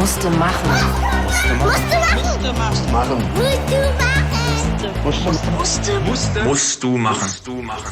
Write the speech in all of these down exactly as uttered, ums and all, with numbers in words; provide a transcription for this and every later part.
Musste machen. Musste machen. Machen. Musste machen. Musste. Musste. Musst du machen. Musst du machen.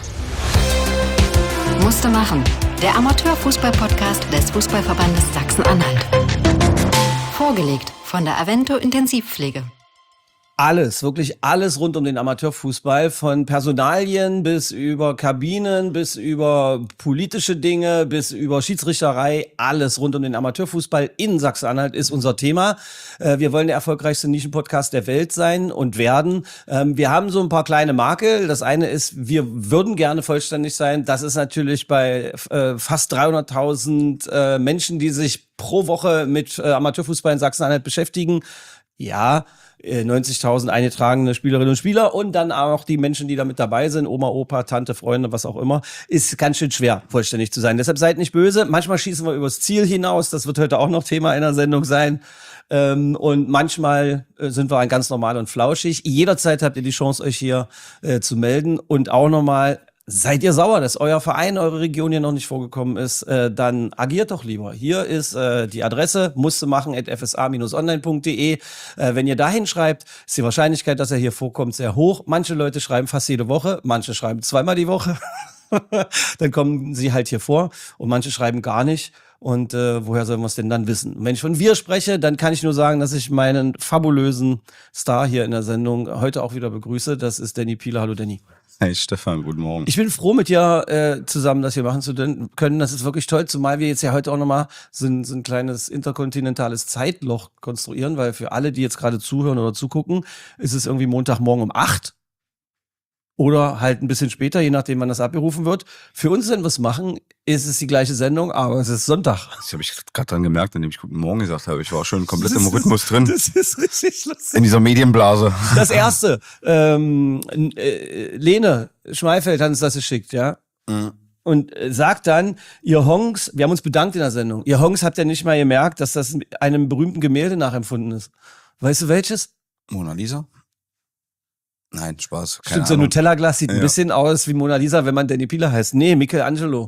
Musste machen. Der Amateurfußball-Podcast des Fußballverbandes Sachsen-Anhalt. Vorgelegt von der Avento Intensivpflege. Alles, wirklich alles rund um den Amateurfußball, von Personalien bis über Kabinen, bis über politische Dinge, bis über Schiedsrichterei, alles rund um den Amateurfußball in Sachsen-Anhalt ist unser Thema. Wir wollen der erfolgreichste Nischenpodcast der Welt sein und werden. Wir haben so ein paar kleine Makel. Das eine ist, wir würden gerne vollständig sein. Das ist natürlich bei fast dreihunderttausend Menschen, die sich pro Woche mit Amateurfußball in Sachsen-Anhalt beschäftigen. Ja, neunzigtausend eingetragene Spielerinnen und Spieler und dann auch die Menschen, die da mit dabei sind, Oma, Opa, Tante, Freunde, was auch immer, ist ganz schön schwer, vollständig zu sein. Deshalb seid nicht böse. Manchmal schießen wir übers Ziel hinaus. Das wird heute auch noch Thema einer Sendung sein. Und manchmal sind wir ein ganz normal und flauschig. Jederzeit habt ihr die Chance, euch hier äh, zu melden. Und auch nochmal, seid ihr sauer, dass euer Verein, eure Region hier noch nicht vorgekommen ist, äh, dann agiert doch lieber. Hier ist äh, die Adresse musste machen at f s a dash online punkt d e. Äh, wenn ihr da hinschreibt, ist die Wahrscheinlichkeit, dass er hier vorkommt, sehr hoch. Manche Leute schreiben fast jede Woche, manche schreiben zweimal die Woche. Dann kommen sie halt hier vor und manche schreiben gar nicht. Und äh, woher sollen wir es denn dann wissen? Wenn ich von wir spreche, dann kann ich nur sagen, dass ich meinen fabulösen Star hier in der Sendung heute auch wieder begrüße. Das ist Danny Pieler. Hallo Danny. Hey Stefan, guten Morgen. Ich bin froh mit dir äh, zusammen, das hier machen zu können. Das ist wirklich toll, zumal wir jetzt ja heute auch nochmal so ein, so ein kleines interkontinentales Zeitloch konstruieren, weil für alle, die jetzt gerade zuhören oder zugucken, ist es irgendwie Montagmorgen um acht. Oder halt ein bisschen später, je nachdem, wann das abgerufen wird. Für uns, wenn wir es machen, ist es die gleiche Sendung, aber es ist Sonntag. Das habe ich gerade dran gemerkt, indem ich guten Morgen gesagt habe. Ich war schon komplett im Rhythmus ist, drin. Das ist richtig lustig. In dieser Medienblase. Das erste, ähm, äh, Lene Schmeifeld hat uns das geschickt, ja. Mhm. Und äh, sagt dann, ihr Honks, wir haben uns bedankt in der Sendung, ihr Honks habt ja nicht mal gemerkt, dass das einem berühmten Gemälde nachempfunden ist. Weißt du welches? Mona Lisa? Nein, Spaß. Keine Stimmt, so ein Ahnung. Nutella-Glas sieht ein Ja. bisschen aus wie Mona Lisa, wenn man Danny Pieler heißt. Nee, Michelangelo.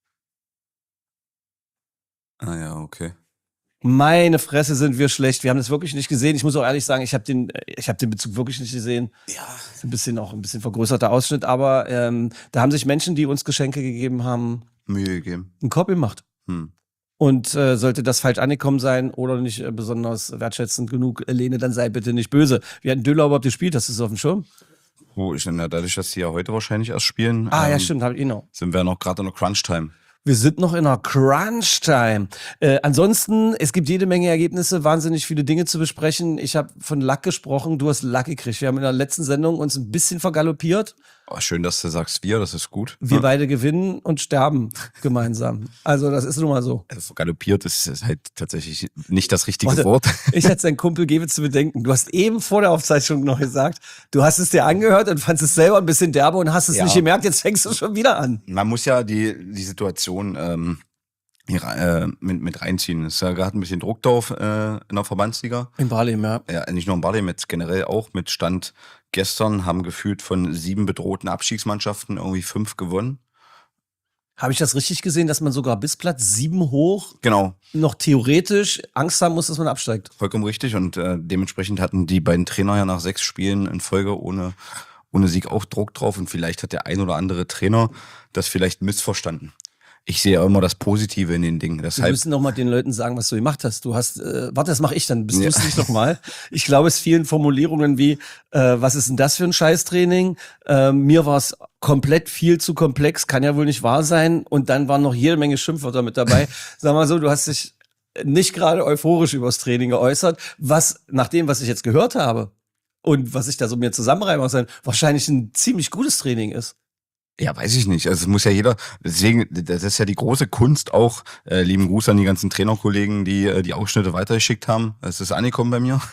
Ah ja, okay. Meine Fresse, sind wir schlecht. Wir haben das wirklich nicht gesehen. Ich muss auch ehrlich sagen, ich habe den, ich habe den Bezug wirklich nicht gesehen. Ja. Ist ein bisschen auch ein bisschen vergrößerter Ausschnitt, aber ähm, da haben sich Menschen, die uns Geschenke gegeben haben, Mühe gegeben. einen Korb gemacht. Hm. Und äh, sollte das falsch angekommen sein oder nicht äh, besonders wertschätzend genug, äh, Lene, dann sei bitte nicht böse. Wir hatten Döller überhaupt gespielt, hast du es auf dem Schirm? Wo ich, na, dadurch, dass die ja heute wahrscheinlich erst spielen, Ah, ja, ähm, stimmt, hab ich eh noch. sind wir noch gerade in der Crunch-Time. Wir sind noch in einer Crunch-Time. Äh, ansonsten, es gibt jede Menge Ergebnisse, wahnsinnig viele Dinge zu besprechen. Ich habe von Lack gesprochen, du hast Lack gekriegt. Wir haben in der letzten Sendung uns ein bisschen vergaloppiert. Oh, schön, dass du sagst wir, das ist gut. Wir Ja. beide gewinnen und sterben gemeinsam. Also das ist nun mal so. Also galoppiert ist ist halt tatsächlich nicht das richtige Warte, Wort. Ich hätte deinen Kumpel Gewe zu bedenken. Du hast eben vor der Aufzeichnung noch gesagt, du hast es dir angehört und fandest es selber ein bisschen derbe und hast es Ja. nicht gemerkt. Jetzt fängst du schon wieder an. Man muss ja die, die Situation ähm, hier, äh, mit, mit reinziehen. Es ist ja gerade ein bisschen Druck drauf äh, in der Verbandsliga. In Barlem, ja. Ja, nicht nur in Barlem, jetzt generell auch mit Stand gestern haben gefühlt von sieben bedrohten Abstiegsmannschaften irgendwie fünf gewonnen. Habe ich das richtig gesehen, dass man sogar bis Platz sieben hoch Genau, noch theoretisch Angst haben muss, dass man absteigt? vollkommen richtig. Und äh, dementsprechend hatten die beiden Trainer ja nach sechs Spielen in Folge ohne, ohne Sieg auch Druck drauf. Und vielleicht hat der ein oder andere Trainer das vielleicht missverstanden. Ich sehe ja immer das Positive in den Dingen. Wir Deshalb, müssen noch mal den Leuten sagen, was du gemacht hast. Du hast, äh, warte, das mache ich dann. Bist Ja. du es nicht noch mal? Ich glaube, es fielen Formulierungen wie, äh, was ist denn das für ein Scheißtraining? Ähm, mir war es komplett viel zu komplex, kann ja wohl nicht wahr sein. Und dann waren noch jede Menge Schimpfwörter mit dabei. Sag mal so, du hast dich nicht gerade euphorisch übers Training geäußert, was nach dem, was ich jetzt gehört habe und was ich da so mir zusammenreiben muss, wahrscheinlich ein ziemlich gutes Training ist. ja, weiß ich nicht. Also es muss ja jeder, deswegen, das ist ja die große Kunst auch, äh, lieben Gruß an die ganzen Trainerkollegen, die äh, die Ausschnitte weitergeschickt haben. Es ist angekommen bei mir.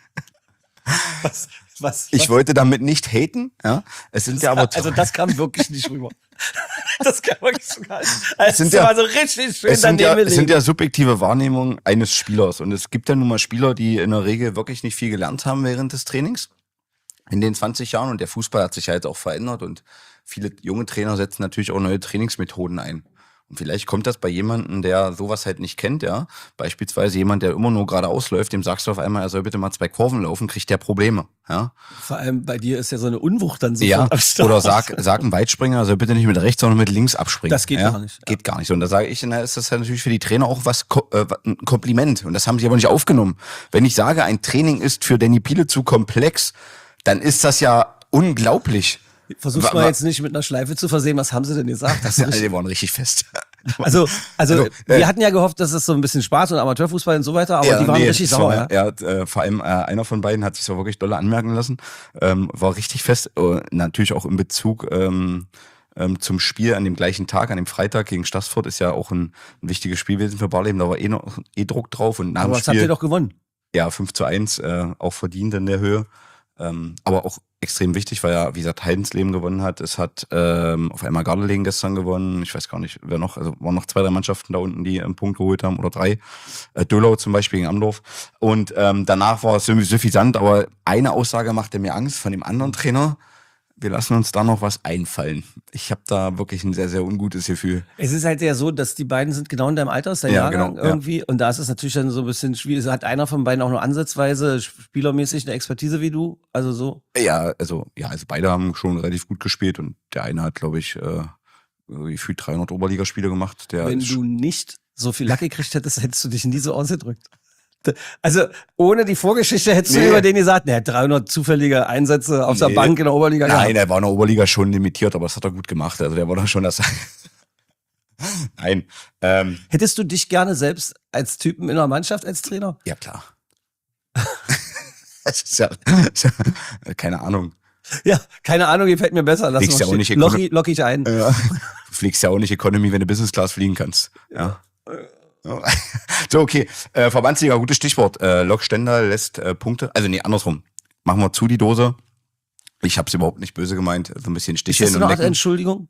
Was? Was? Ich wollte damit nicht haten, ja. Es sind ja aber Also das kam wirklich nicht rüber. Das kann man nicht so geil. Es sind ist ja- ja so richtig schön es sind ja, daneben es sind liegen. ja subjektive Wahrnehmungen eines Spielers. Und es gibt ja nun mal Spieler, die in der Regel wirklich nicht viel gelernt haben während des Trainings. In den zwanzig Jahren. Und der Fußball hat sich halt auch verändert. Und viele junge Trainer setzen natürlich auch neue Trainingsmethoden ein. vielleicht kommt das bei jemandem, der sowas halt nicht kennt, ja. Beispielsweise jemand, der immer nur geradeaus läuft, dem sagst du auf einmal, er soll bitte mal zwei Kurven laufen, kriegt der Probleme, ja. Vor allem bei dir ist ja so eine Unwucht dann sofort Ja, am Start. oder sag, sag ein Weitspringer, er soll bitte nicht mit rechts, sondern mit links abspringen. Das geht ja? gar nicht. Ja. Geht gar nicht. Und da sage ich, na, ist das ja natürlich für die Trainer auch was, äh, ein Kompliment. Und das haben sie aber nicht aufgenommen. Wenn ich sage, ein Training ist für Danny Piele zu komplex, dann ist das ja unglaublich. Versuch's Wa- mal wa- jetzt nicht mit einer Schleife zu versehen. Was haben sie denn gesagt? Das ist Also, die waren richtig fest. Also, also, Also, wir äh, hatten ja gehofft, dass es so ein bisschen Spaß und Amateurfußball und so weiter, aber die waren nee, richtig es sauer, war, ja. Er hat, äh, vor allem äh, einer von beiden hat sich so wirklich dolle anmerken lassen, ähm, war richtig fest, äh, natürlich auch in Bezug ähm, ähm, zum Spiel an dem gleichen Tag, an dem Freitag gegen Stassfurt, ist ja auch ein, ein wichtiges Spiel gewesen für Barleben, da war eh, noch, eh Druck drauf und nach Aber dem was habt ihr Spiel, doch gewonnen? ja, fünf zu eins, äh, auch verdient in der Höhe. Ähm, aber auch extrem wichtig, weil ja, wie gesagt, Heidensleben gewonnen hat. Es hat ähm, auf einmal Gardelegen gestern gewonnen. Ich weiß gar nicht, wer noch. Also waren noch zwei, drei Mannschaften da unten, die einen Punkt geholt haben oder drei. Äh, Döllau zum Beispiel gegen Amdorf. Und ähm, danach war es irgendwie suffisant, aber eine Aussage machte mir Angst von dem anderen Trainer. Wir lassen uns da noch was einfallen. Ich habe da wirklich ein sehr, sehr ungutes Gefühl. Es ist halt ja so, dass die beiden sind genau in deinem Alter, ist dein Ja, Jahrgang genau, ja. irgendwie. Und da ist es natürlich dann so ein bisschen schwierig. Hat einer von beiden auch nur ansatzweise spielermäßig eine Expertise wie du? Also so? Ja, also ja, also beide haben schon relativ gut gespielt und der eine hat, glaube ich, äh, gefühlt dreihundert Oberligaspiele gemacht. Der Wenn ist du nicht so viel Lack gekriegt hättest, hättest du dich nie so ausgedrückt. Also ohne die Vorgeschichte hättest Nee. du über den gesagt, der hat dreihundert zufällige Einsätze auf der Nee. Bank in der Oberliga Nein, gehabt. der war in der Oberliga schon limitiert, aber das hat er gut gemacht. Also der war da schon das. Nein. Ähm, Hättest du dich gerne selbst als Typen in der Mannschaft als Trainer? ja, klar. Das ist ja, ist ja, keine Ahnung. Ja, keine Ahnung, gefällt mir besser. Lass Fliegst mal ja auch stehen. nicht Lock, lock ich ein. Ja. Du fliegst ja auch nicht Economy, wenn du Business Class fliegen kannst. Ja. So, okay. Äh, Verbandsliga, gutes Stichwort. Äh, Lok Stendal lässt äh, Punkte. Also nee, andersrum. Machen wir zu die Dose. Ich hab's überhaupt nicht böse gemeint. So ein bisschen Ist Sticheln das und noch eine Lecken. Entschuldigung?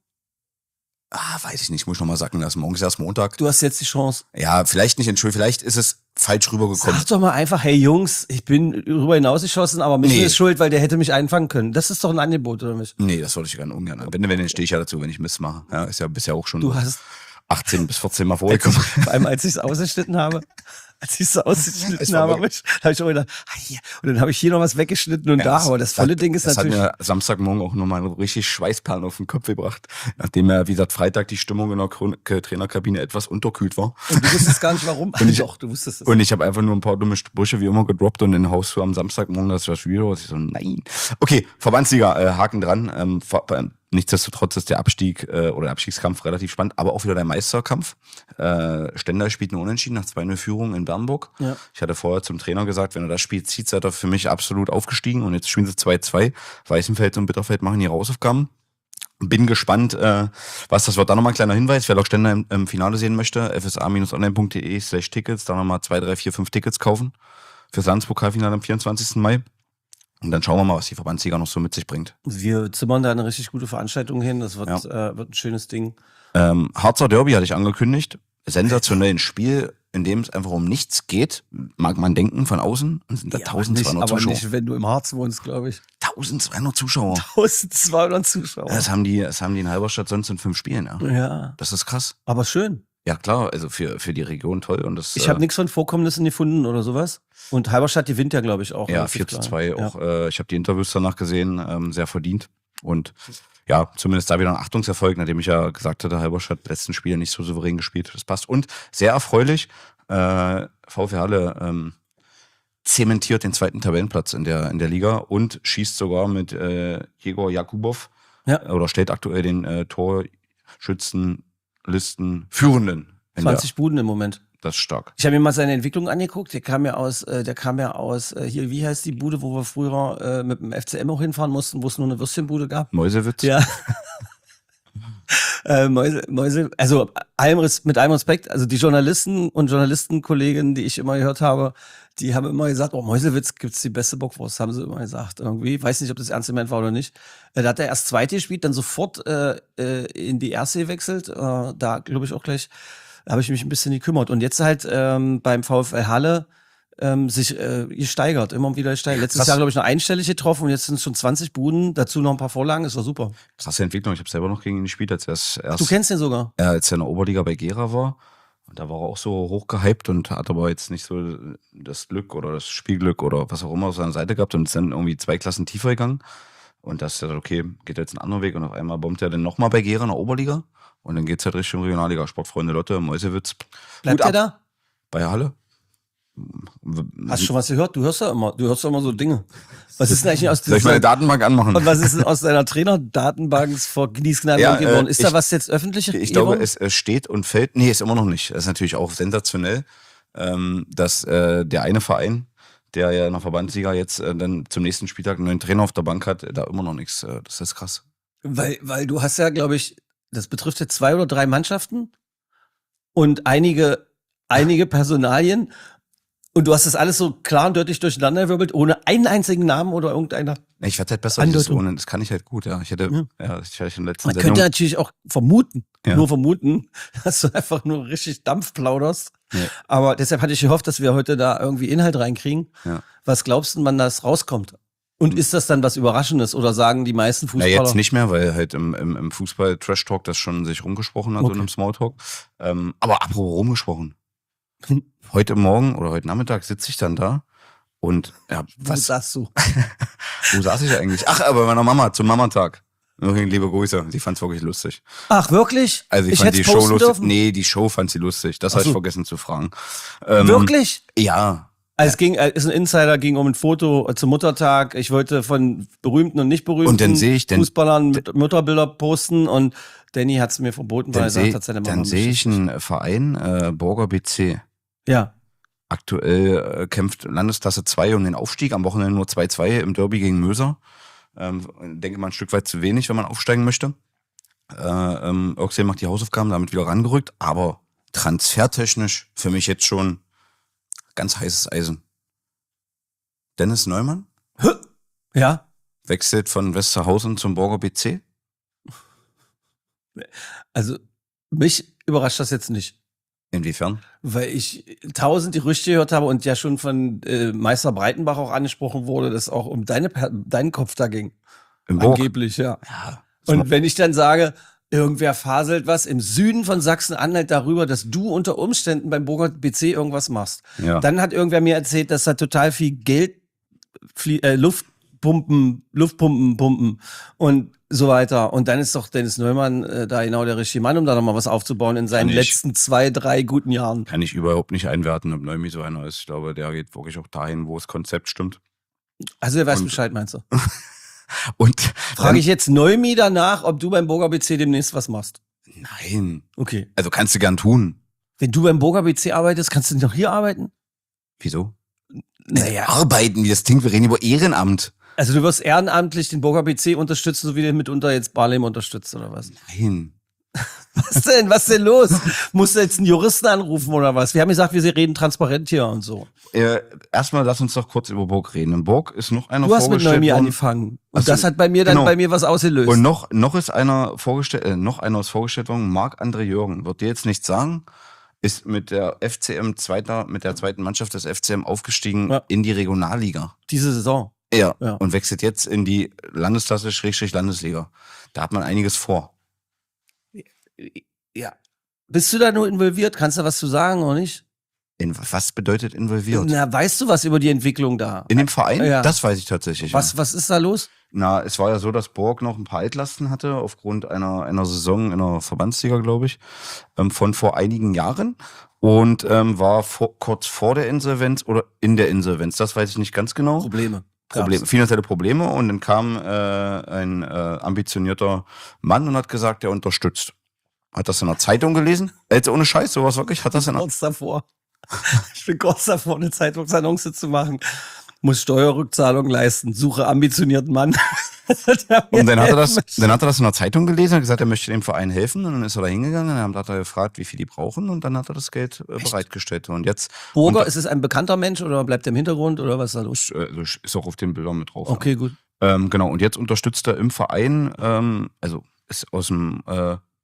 Ah, weiß ich nicht. Muss ich noch mal sacken lassen. Morgen ist erst Montag. Du hast jetzt die Chance. Ja, vielleicht nicht Entschuldigung. Vielleicht ist es falsch rübergekommen. Sag doch mal einfach, hey Jungs, ich bin rüber hinausgeschossen, aber Michel Nee. ist schuld, weil der hätte mich einfangen können. Das ist doch ein Angebot, oder nicht? Nee, das würde ich gerne ungern. Wenn, wenn, dann stehe ich ja dazu, wenn ich Mist mache. Ja, ist ja bisher auch schon Du hast, achtzehn bis vierzehn Mal vorgekommen. vor allem als ich es ausgeschnitten habe, als ich es Es ausgeschnitten war habe, habe ich, hab ich auch gedacht, ah, hier. Und dann habe ich hier noch was weggeschnitten und da, aber das volle Ding ist das natürlich. hat mir Samstagmorgen auch nochmal richtig Schweißperlen auf den Kopf gebracht. Nachdem ja, wie gesagt, Freitag die Stimmung in der Kron- K- Trainerkabine etwas unterkühlt war. Und du wusstest gar nicht warum. Und ich- Doch, du wusstest es. Und ich habe einfach nur ein paar dumme Sprüche wie immer gedroppt und in Haus am Samstagmorgen, das war schwierig. Und ich so, nein. Okay, Verbandsliga, äh, Haken dran. Ähm, ver- äh, nichtsdestotrotz ist der Abstieg äh, oder der Abstiegskampf relativ spannend, aber auch wieder der Meisterkampf. Äh, Stendal spielt eine Unentschieden nach zwei null Führung in Bernburg. Ja. Ich hatte vorher zum Trainer gesagt, wenn er das Spiel zieht, seid ihr für mich absolut aufgestiegen. Und jetzt spielen sie zwei zwei. Weißenfeld und Bitterfeld machen ihre Hausaufgaben. Bin gespannt, äh, was das wird. Da nochmal ein kleiner Hinweis, wer Lok Stendal im, im Finale sehen möchte, f s a Bindestrich online punkt de slash Tickets, da nochmal zwei, drei, vier, fünf Tickets kaufen für das Landespokalfinale am vierundzwanzigsten Mai. Und dann schauen wir mal, was die Verbandsliga noch so mit sich bringt. Wir zimmern da eine richtig gute Veranstaltung hin. Das wird, äh, wird ein schönes Ding. Ähm, Harzer Derby hatte ich angekündigt. Sensationellen Spiel, in dem es einfach um nichts geht, mag man denken von außen. Und sind da Ja, aber nicht, eintausendzweihundert aber Zuschauer. nicht, wenn du im Harz wohnst, glaube ich. eintausendzweihundert Zuschauer. eintausendzweihundert Zuschauer. Das haben die, das haben die in Halberstadt sonst in fünf Spielen, ja. Ja, Das ist krass. aber schön. Ja, klar, also für, für die Region toll. Und das, Ich habe äh, nichts von Vorkommnissen gefunden oder sowas. Und Halberstadt gewinnt ja, glaube ich, auch. Ja, relativ vier zu klar. zwei Ja. auch. Äh, ich habe die Interviews danach gesehen, ähm, sehr verdient. Und ja, zumindest da wieder ein Achtungserfolg, nachdem ich ja gesagt hatte, Halberstadt letzten Spiele nicht so souverän gespielt. Das passt. Und sehr erfreulich, äh, VfL Halle ähm, zementiert den zweiten Tabellenplatz in der, in der Liga und schießt sogar mit äh, Jegor Jakubov Ja. oder stellt aktuell den äh, Torschützenlisten Führenden. in zwanzig Der, Buden im Moment. das ist stark. Ich habe mir mal seine Entwicklung angeguckt. Der kam ja aus, äh, der kam ja aus, äh, hier, wie heißt die Bude, wo wir früher äh, mit dem F C M auch hinfahren mussten, wo es nur eine Würstchenbude gab? Mäusewitz. Ja. äh, Mäuse, Mäuse, also allem, Res- mit allem Respekt, also die Journalisten und Journalistenkollegen, die ich immer gehört habe, die haben immer gesagt, oh, Mäusewitz gibt's die beste Bockwurst, haben sie immer gesagt. Irgendwie, weiß nicht, ob das ernst gemeint war oder nicht. Äh, da hat er erst zweite gespielt, dann sofort äh, äh, in die erste gewechselt. Äh, da glaube ich auch gleich, habe ich mich ein bisschen gekümmert. Und jetzt halt ähm, beim VfL Halle ähm, sich äh, gesteigert, immer wieder gesteigert. Letztes Krass. Jahr, glaube ich, noch einstellig getroffen und jetzt sind es schon zwanzig Buden, dazu noch ein paar Vorlagen, ist doch super. Krasse Entwicklung. Ich habe selber noch gegen ihn gespielt, als er erst, Du kennst den sogar? äh, als er in der Oberliga bei Gera war. Und da war er auch so hochgehypt und hat aber jetzt nicht so das Glück oder das Spielglück oder was auch immer auf seiner Seite gehabt und ist dann irgendwie zwei Klassen tiefer gegangen. Und das ist ja okay, geht jetzt einen anderen Weg und auf einmal bombt er dann nochmal bei Gera in der Oberliga und dann geht's halt Richtung Regionalliga. Sportfreunde Lotte, Mäusewitz. Bleibt Hut er da? Bei Halle. Hast du schon was gehört? Du hörst ja immer, du hörst ja immer so Dinge. Was ist denn eigentlich aus Soll ich meine Datenbank anmachen? und was ist denn aus deiner Trainer-Datenbank vor Gießknall Ja, geworden? äh, Ist da ich- was jetzt öffentlich? Ich glaube, es äh, steht und fällt. Nee, ist immer noch nicht. Das ist natürlich auch sensationell, ähm, dass äh, der eine Verein, der ja in der Verbandsliga jetzt äh, dann zum nächsten Spieltag einen neuen Trainer auf der Bank hat, da immer noch nichts. Äh, das ist krass. Weil, weil du hast ja, glaube ich, das betrifft jetzt zwei oder drei Mannschaften und einige, einige Personalien. Und du hast das alles so klar und deutlich durcheinanderwirbelt, ohne einen einzigen Namen oder irgendeiner. Nee, Ich werde halt besser dieses Andeutung. ohne. Das kann ich halt gut. Ja, ich hätte, Ja. ja, ich hatte in der letzten Man Sendung. könnte natürlich auch vermuten, Ja. nur vermuten, dass du einfach nur richtig Dampf plauderst. Nee. Aber deshalb hatte ich gehofft, dass wir heute da irgendwie Inhalt reinkriegen. Ja. Was glaubst du, wann das rauskommt? Und ist das dann was Überraschendes oder sagen die meisten Na, Fußballer? jetzt nicht mehr, weil halt im, im, im Fußball-Trash-Talk das schon sich rumgesprochen hat Okay. und im Smalltalk. Ähm, aber apropos rumgesprochen. Heute Morgen oder heute Nachmittag sitze ich dann da und ja, Was was, sagst du? wo saß ich eigentlich? Ach, aber bei meiner Mama, zum Mamatag. Übrigens, liebe Grüße, die fand's wirklich lustig. Ach, wirklich? Also ich, ich fand hätte die es Show posten lustig. dürfen? Nee, die Show fand sie lustig. Das Ach habe ich so. vergessen zu fragen. Ähm, Wirklich? Ja. Also es ging, äh, ist ein Insider, ging um ein Foto äh, zum Muttertag. Ich wollte von berühmten und nicht berühmten Und dann sehe ich den- Fußballern mit Mutterbilder posten und Danny hat es mir verboten, weil Dann er gesagt sehe hat, seine Mama dann seh möchte ich es nicht. einen Verein, äh, Borger B C. Ja. Aktuell äh, kämpft Landesklasse zwei um den Aufstieg. Am Wochenende nur zwei zwei im Derby gegen Möser. Ähm, denke mal ein Stück weit zu wenig, wenn man aufsteigen möchte. Äh, ähm, Oxley macht die Hausaufgaben, damit wieder rangerückt. Aber transfertechnisch für mich jetzt schon ganz heißes Eisen. Dennis Neumann Ja. wechselt von Westerhausen zum Borger B C. Also mich überrascht das jetzt nicht. Inwiefern? Weil ich tausend Gerüchte gehört habe und ja schon von äh, Meister Breitenbach auch angesprochen wurde, dass auch um deine, Per- deinen Kopf da ging. Im Borg. Angeblich, ja. Ja. Und wenn ich dann sage, irgendwer faselt was im Süden von Sachsen-Anhalt darüber, dass du unter Umständen beim Burger B C irgendwas machst. Ja. Dann hat irgendwer mir erzählt, dass da total viel Geld, flie äh, Luftpumpen, Luftpumpen, pumpen und so weiter. Und dann ist doch Dennis Neumann äh, da genau der richtige Mann, um da nochmal was aufzubauen in seinen Kann ich. letzten zwei, drei guten Jahren. Kann ich überhaupt nicht einwerten, ob Neumi so einer ist. Ich glaube, der geht wirklich auch dahin, wo das Konzept stimmt. Also er weiß Und- Bescheid, meinst du? Und Frage ich jetzt Neumi danach, ob du beim Burger B C demnächst was machst. Nein. Okay. Also kannst du gern tun. Wenn du beim Burger B C arbeitest, kannst du noch hier arbeiten? Wieso? Naja. Arbeiten, wie das klingt, wir reden über Ehrenamt. Also du wirst ehrenamtlich den Burger B C unterstützen, so wie der mitunter jetzt Barlem unterstützt, oder was? Nein. Was denn? Was denn los? Musst du jetzt einen Juristen anrufen oder was? Wir haben gesagt, wir reden transparent hier und so. Äh, erstmal lass uns doch kurz über Burg reden. In Burg ist noch einer Du hast mit vorgestellt Neumi worden. angefangen. Und Ach so, das hat bei mir dann genau. bei mir was ausgelöst. Und noch, noch ist einer vorgestellt, äh, noch einer ist vorgestellt worden, Marc-André Jürgen. Wird dir jetzt nichts sagen? Ist mit der F C M zweiter, mit der zweiten Mannschaft des F C M aufgestiegen Ja. in die Regionalliga. Diese Saison. Ja. Ja. Und wechselt jetzt in die Landesklasse Schrägstrich Landesliga. Da hat man einiges vor. Ja. Bist du da nur involviert? Kannst du was zu sagen oder nicht? In was bedeutet involviert? Na, weißt du was über die Entwicklung da? In dem Verein? Ja. Das weiß ich tatsächlich. Was, Ja. was ist da los? Na, es war ja so, dass Borg noch ein paar Altlasten hatte, aufgrund einer, einer Saison in der Verbandsliga, glaube ich, ähm, von vor einigen Jahren. Und ähm, war vor, kurz vor der Insolvenz oder in der Insolvenz. Das weiß ich nicht ganz genau. Probleme. Probleme, Gab's. finanzielle Probleme. Und dann kam äh, ein äh, ambitionierter Mann und hat gesagt, er unterstützt. Hat das in der Zeitung gelesen? Jetzt ohne Scheiß, sowas wirklich? Hat das in der Kurz davor. Ich bin kurz davor, eine Zeitungsannonce zu machen. Muss Steuerrückzahlung leisten. Suche ambitionierten Mann. Und dann hat er das, dann hat er das in der Zeitung gelesen und gesagt, er möchte dem Verein helfen. Und dann ist er da hingegangen, dann hat er gefragt, wie viel die brauchen, und dann hat er das Geld äh, bereitgestellt. Und jetzt Burger, und, ist es ein bekannter Mensch oder bleibt er im Hintergrund oder was ist da los? äh, also ist auch auf den Bildern mit drauf. Okay, gut. Ja. Ähm, genau. Und jetzt unterstützt er im Verein, ähm, also ist aus dem äh,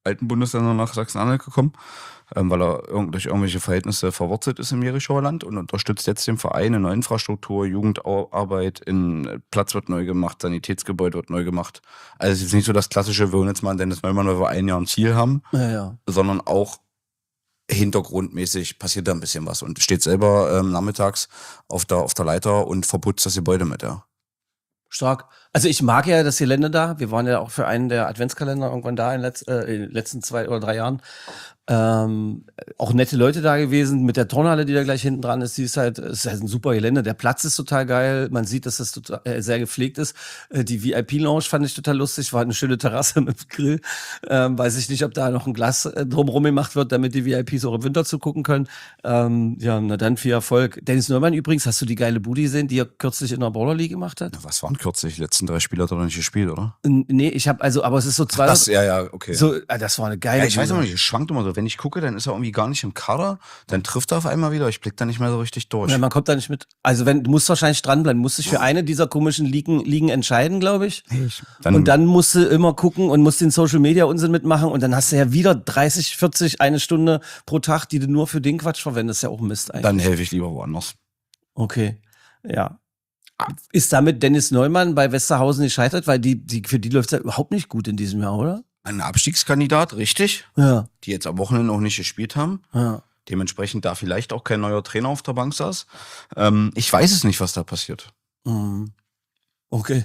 alten Bundesländern nach Sachsen-Anhalt gekommen, ähm, weil er irg- durch irgendwelche Verhältnisse verwurzelt ist im Jerichower Land und unterstützt jetzt den Verein in der Infrastruktur, Jugendarbeit, in Platz wird neu gemacht, Sanitätsgebäude wird neu gemacht. Also es ist nicht so das klassische, wir holen jetzt mal Dennis Neumann, weil wir ein Jahr ein Ziel haben, Ja, ja. sondern auch hintergrundmäßig passiert da ein bisschen was und steht selber ähm, nachmittags auf der, auf der Leiter und verputzt das Gebäude mit, ja. Stark. Also ich mag ja das Gelände da. Wir waren ja auch für einen der Adventskalender irgendwann da in, letz, äh, in den letzten zwei oder drei Jahren. Ähm, auch nette Leute da gewesen mit der Turnhalle, die da gleich hinten dran ist. Die ist halt, ist halt ein super Gelände. Der Platz ist total geil. Man sieht, dass das total, äh, sehr gepflegt ist. Äh, die V I P-Lounge fand ich total lustig. War eine schöne Terrasse mit Grill. Ähm, weiß ich nicht, ob da noch ein Glas äh, drumherum gemacht wird, damit die V I Ps auch im Winter zugucken können. Ähm, ja, na dann viel Erfolg. Dennis Neumann übrigens, hast du die geile Bude gesehen, die er kürzlich in der Border League gemacht hat? Was waren kürzlich? Die letzten drei Spiele hat er noch nicht gespielt, oder? N- Nee, ich habe also, aber es ist so zwei. Das, ja, ja, okay. So, ah, das war eine geile. Ja, ich weiß Bude. noch nicht, es schwankt immer so. Wenn ich gucke, dann ist er irgendwie gar nicht im Kader, dann trifft er auf einmal wieder. Ich blick da nicht mehr so richtig durch. Ja, man kommt da nicht mit. Also wenn du musst wahrscheinlich dranbleiben, musst dich für eine dieser komischen Ligen, Ligen entscheiden, glaube ich. Dann, Und dann musst du immer gucken und musst den Social Media Unsinn mitmachen und dann hast du ja wieder dreißig, vierzig, eine Stunde pro Tag, die du nur für den Quatsch verwendest. Ja auch Mist eigentlich. dann helfe ich lieber woanders. Okay, ja. Ist damit Dennis Neumann bei Westerhausen gescheitert? Weil die, die, für die läuft es ja überhaupt nicht gut in diesem Jahr, oder? Ein Abstiegskandidat, richtig, Ja, die jetzt am Wochenende auch nicht gespielt haben. ja. Dementsprechend da vielleicht auch kein neuer Trainer auf der Bank saß. Ähm, ich weiß es nicht, was da passiert. Mhm. Okay.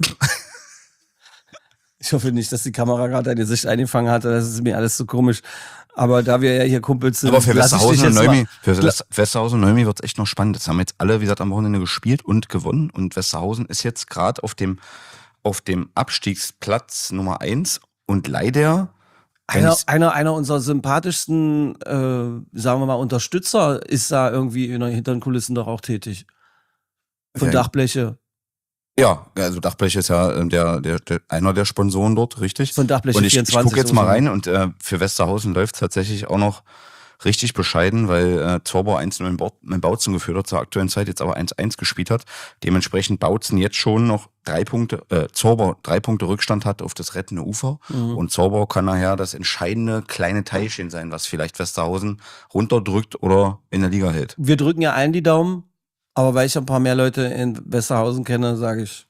Ich hoffe nicht, dass die Kamera gerade deine Sicht eingefangen hat. Das ist mir alles so komisch. Aber da wir ja hier Kumpels sind, Aber für lass ich dich Westerhausen und jetzt Neumi, mal- für West- Westerhausen und Neumi wird es echt noch spannend. Das haben jetzt alle, wie gesagt, am Wochenende gespielt und gewonnen. Und Westerhausen ist jetzt gerade auf dem, auf dem Abstiegsplatz Nummer eins. Und leider, wenn Einer, ich's- einer, einer unserer sympathischsten, äh, sagen wir mal, Unterstützer ist da irgendwie in den hinteren Kulissen doch auch tätig. Von Wer? Dachbleche. ja, also Dachblech ist ja äh, der, der, der, einer der Sponsoren dort, richtig? Von Dachbleche Und ich, ich vierundzwanzig. gucke jetzt mal rein und äh, für Westerhausen läuft es tatsächlich auch noch richtig bescheiden, weil äh, Zorbau eins null in, Bau- in Bautzen geführt hat zur aktuellen Zeit, jetzt aber eins eins gespielt hat. Dementsprechend Bautzen jetzt schon noch drei Punkte, äh, Zorbau drei Punkte Rückstand hat auf das rettende Ufer. Mhm. Und Zorbau kann nachher das entscheidende kleine Teilchen sein, was vielleicht Westerhausen runterdrückt oder in der Liga hält. Wir drücken ja allen die Daumen, aber weil ich ein paar mehr Leute in Westerhausen kenne, sage ich,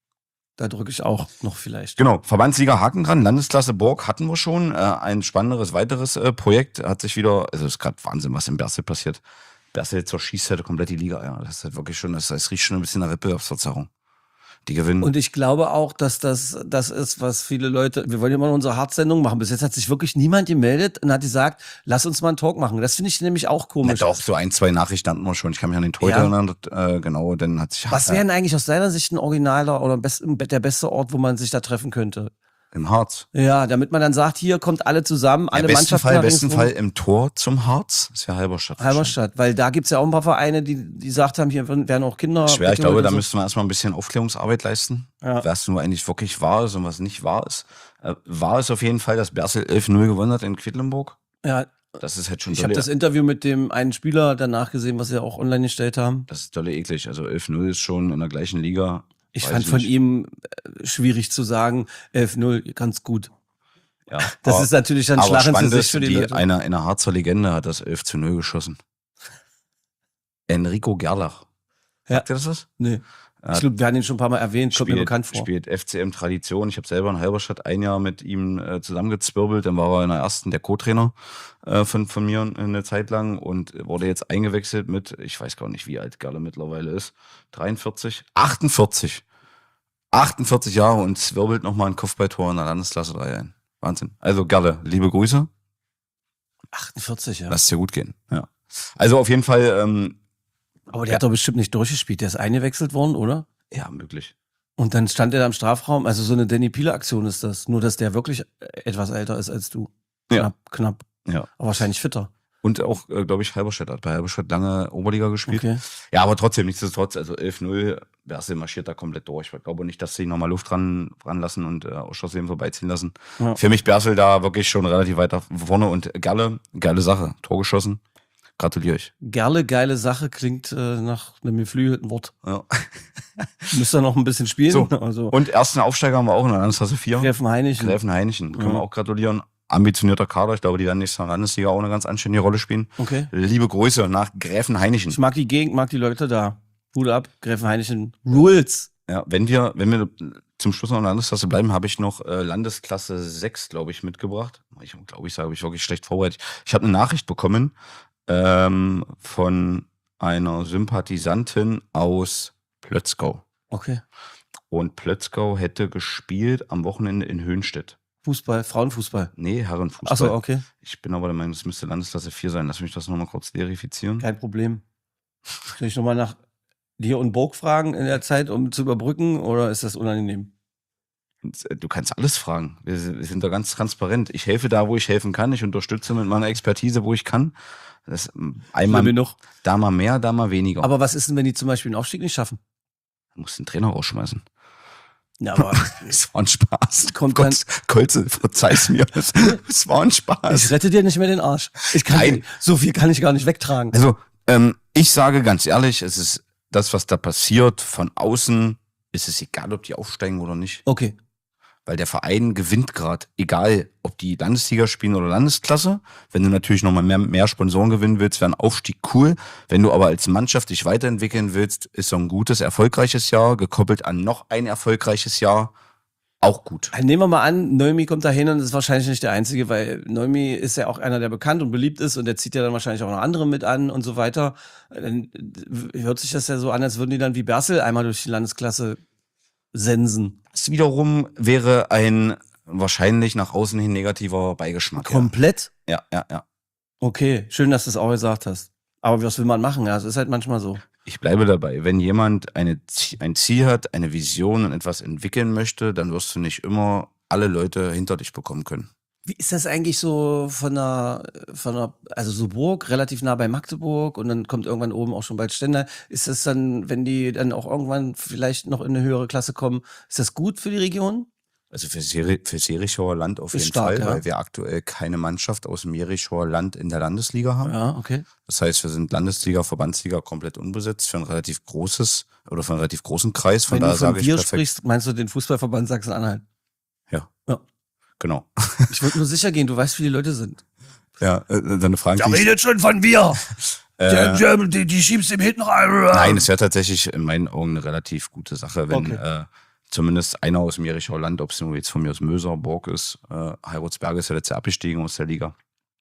da drücke ich auch noch vielleicht. Genau, Verbandsliga Haken dran, Landesklasse Borg hatten wir schon. Äh, ein spannenderes weiteres äh, Projekt hat sich wieder, also es ist gerade Wahnsinn, was in Berzel passiert. Berzel zerschießt halt komplett die Liga, ja. Das ist halt wirklich schon, das, das riecht schon ein bisschen nach Wettbewerbsverzerrung. Die gewinnen. Und ich glaube auch, dass das das ist, was viele Leute, wir wollen ja mal unsere Hartsendung machen. Bis jetzt hat sich wirklich niemand gemeldet und hat gesagt, lass uns mal einen Talk machen. Das finde ich nämlich auch ja, komisch. doch, so ein, zwei Nachrichten hatten wir schon. Ich kann mich an den Torhüter Ja. erinnern, äh, genau, dann hat sich Was äh, wäre denn eigentlich aus deiner Sicht ein originaler oder best, der beste Ort, wo man sich da treffen könnte? im Harz. Ja, damit man dann sagt, hier kommt alle zusammen, alle Im besten Mannschaften. Fall, nach besten ringsrum. Fall im Tor zum Harz. Das ist ja Halberstadt. Halberstadt, weil da gibt's ja auch ein paar Vereine, die, die gesagt haben, hier werden auch Kinder. Schwer, ich glaube, da so. müssten wir erstmal ein bisschen Aufklärungsarbeit leisten, Ja. was nur eigentlich wirklich wahr ist und was nicht wahr ist. Äh, wahr ist auf jeden Fall, dass Berzel elf null gewonnen hat in Quedlinburg. Ja, Das ist halt schon ich habe dolle, das Interview mit dem einen Spieler danach gesehen, was sie auch online gestellt haben. das ist dolle eklig. Also elf null ist schon in der gleichen Liga. Ich Weiß fand von nicht. ihm äh, schwierig zu sagen, elf null, ganz gut. Ja, Das aber- ist natürlich dann aber Schlag ins spannend Gesicht ist, für die, die Leute. eine, eine Harzer Legende hat das elf zu null geschossen. Enrico Gerlach. Ja. Sagt ihr das was? Nee. Ja. Ich glaube, wir haben ihn schon ein paar Mal erwähnt, kommt mir Spielt, bekannt vor. spielt F C M-Tradition. Ich habe selber in Halberstadt ein Jahr mit ihm äh, zusammengezwirbelt. Dann war er in der ersten der Co-Trainer äh, von, von mir eine Zeit lang und wurde jetzt eingewechselt mit, ich weiß gar nicht, wie alt Gerle mittlerweile ist, dreiundvierzig, achtundvierzig. achtundvierzig Jahre und zwirbelt nochmal ein Kopfballtor in der Landesklasse drei ein. Wahnsinn. Also Gerle, liebe Grüße. achtundvierzig, ja. Lass es dir gut gehen. Ja. Also auf jeden Fall, ähm, Aber der hat doch bestimmt nicht durchgespielt. Der ist eingewechselt worden, oder? ja, möglich. Und dann stand er da im Strafraum. Also so eine Danny Piele-Aktion ist das. Nur, dass der wirklich etwas älter ist als du. Ja. Knapp, knapp. Ja. Aber wahrscheinlich fitter. Und auch, äh, glaube ich, Halberstadt hat bei Halberstadt lange Oberliga gespielt. Okay. Ja, aber trotzdem, nichtsdestotrotz, also elf null, Berzel marschiert da komplett durch. Ich glaube nicht, dass sie nochmal Luft dran, dran lassen und äh, Ausschussleben vorbeiziehen lassen. Ja. Für mich Berzel da wirklich schon relativ weit vorne und geile, geile Sache. Tor geschossen. Gratuliere ich. Gerle, geile Sache, klingt äh, nach einem geflügelten Wort. Ja. Müsst ihr noch ein bisschen spielen. So. Also Und ersten Aufsteiger haben wir auch in der Landesklasse vier. Gräfen Heinichen. Gräfen Heinichen. Können Ja. wir auch gratulieren. ambitionierter Kader. Ich glaube, die werden nächstes Jahr in der Landesliga auch eine ganz anständige Rolle spielen. Okay. Liebe Grüße nach Gräfenhainichen. Ich mag die Gegend, mag die Leute da. Hut ab, Gräfenhainichen Rules. Ja, wenn wir, wenn wir zum Schluss noch in der Landesklasse bleiben, habe ich noch äh, Landesklasse sechs, glaube ich, mitgebracht. Ich glaube, ich sage, habe ich wirklich schlecht vorbereitet. Ich habe eine Nachricht bekommen ähm, von einer Sympathisantin aus Plötzgau. Okay. Und Plötzgau hätte gespielt am Wochenende in Höhenstedt. Fußball, Frauenfußball. Nee, Herrenfußball. Achso, okay. Ich bin aber der Meinung, das müsste Landesklasse vier sein. Lass mich das nochmal kurz verifizieren. Kein Problem. Soll ich nochmal nach dir und Burg fragen in der Zeit, um zu überbrücken, oder ist das unangenehm? Du kannst alles fragen. Wir sind da ganz transparent. Ich helfe da, wo ich helfen kann. Ich unterstütze mit meiner Expertise, wo ich kann. Das einmal noch. Da mal mehr, da mal weniger. Aber was ist denn, wenn die zum Beispiel den Aufstieg nicht schaffen? Du musst den Trainer rausschmeißen. Ja, aber es war ein Spaß. Kommt Gott, Kolze, verzeih's mir. Es war ein Spaß. Ich rette dir nicht mehr den Arsch. Ich kann Nein. So viel kann ich gar nicht wegtragen. Also, ähm, ich sage ganz ehrlich, es ist das, was da passiert, von außen ist es egal, ob die aufsteigen oder nicht. Okay. Weil der Verein gewinnt gerade, egal ob die Landesliga spielen oder Landesklasse. Wenn du natürlich nochmal mehr, mehr Sponsoren gewinnen willst, wäre ein Aufstieg cool. Wenn du aber als Mannschaft dich weiterentwickeln willst, ist so ein gutes, erfolgreiches Jahr, gekoppelt an noch ein erfolgreiches Jahr, auch gut. Nehmen wir mal an, Neumi kommt da hin und ist wahrscheinlich nicht der Einzige, weil Neumi ist ja auch einer, der bekannt und beliebt ist und der zieht ja dann wahrscheinlich auch noch andere mit an und so weiter. Dann hört sich das ja so an, als würden die dann wie Bersel einmal durch die Landesklasse sensen. Das wiederum wäre ein wahrscheinlich nach außen hin negativer Beigeschmack. Komplett? Ja, ja, ja. Okay, schön, dass du es auch gesagt hast. Aber was will man machen? Ja, es ist halt manchmal so. Ich bleibe dabei. Wenn jemand eine, ein Ziel hat, eine Vision und etwas entwickeln möchte, dann wirst du nicht immer alle Leute hinter dich bekommen können. Wie ist das eigentlich so von einer, von einer, also so Burg, relativ nah bei Magdeburg und dann kommt irgendwann oben auch schon bald Stender. Ist das dann, wenn die dann auch irgendwann vielleicht noch in eine höhere Klasse kommen, ist das gut für die Region? Also für, Seri für Serichower Land auf Ist jeden stark, Fall, ja. weil wir aktuell keine Mannschaft aus dem Jerichower Land in der Landesliga haben. Ja, okay. Das heißt, wir sind Landesliga, Verbandsliga komplett unbesetzt für ein relativ großes oder für einen relativ großen Kreis. Von Wenn daher du von sage ich wir perfekt. sprichst, meinst du den Fußballverband Sachsen-Anhalt? Ja. Ja. Genau. Ich wollte nur sicher gehen, du weißt, wie die Leute sind. Ja, äh, deine Frage. Der redet schon von wir. Äh, Der, die, die schiebst ihm hinten rein. Nein, es wäre tatsächlich in meinen Augen eine relativ gute Sache, wenn Okay. äh, zumindest einer aus dem Jerichower Land, ob es nur jetzt von mir aus Möser, Borg ist, äh, Heiratsberg ist ja letzte abgestiegen aus der Liga.